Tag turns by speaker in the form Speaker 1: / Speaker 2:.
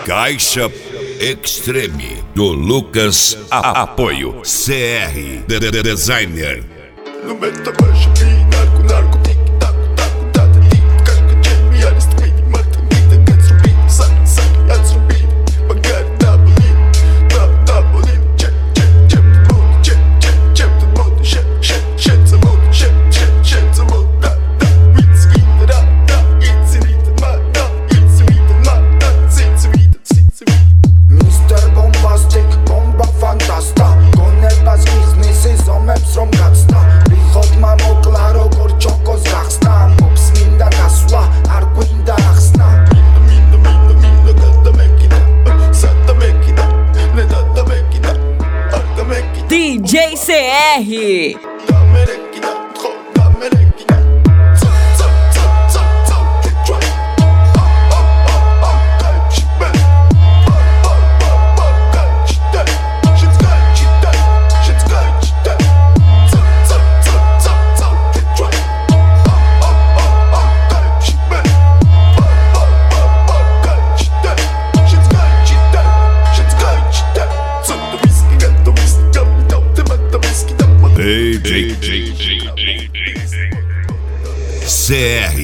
Speaker 1: Caixa Extreme do Lucas Apoio CR Designer.
Speaker 2: No meta baixa e narco tic tac tac tac tic casca gem e ares de mim mata vida que subi sai antes subi pagar da bolin check the mode shit the mode shit the mode da it's vida da it's vida
Speaker 3: Mr. Bombastic, bomba fantasta Koneba z biznisy, zomem srom gacta Prihod mamo klaro, gorčoko z rachstam Pops minda kasła, arquinda rachstam
Speaker 2: Minda gada mekina sata mekina ne da mekina arda mekina
Speaker 4: DJ CR.
Speaker 2: da merekina da merekina
Speaker 1: CR